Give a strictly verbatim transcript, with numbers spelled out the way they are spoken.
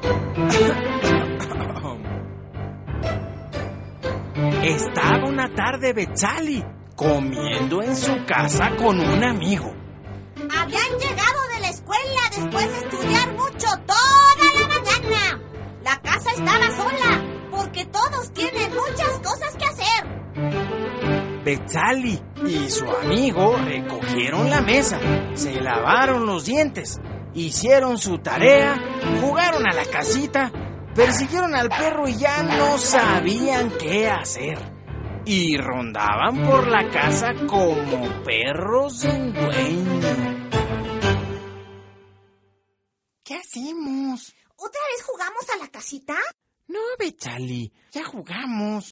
Estaba una tarde Betzali comiendo en su casa con un amigo. Habían llegado de la escuela después de estudiar mucho toda la mañana. La casa estaba sola porque todos tienen muchas cosas que hacer. Betzali y su amigo recogieron la mesa, se lavaron los dientes, hicieron su tarea, jugaron a la casita, persiguieron al perro y ya no sabían qué hacer. Y rondaban por la casa como perros sin dueño. ¿Qué hacemos? ¿Otra vez jugamos a la casita? No, Betzali, ya jugamos.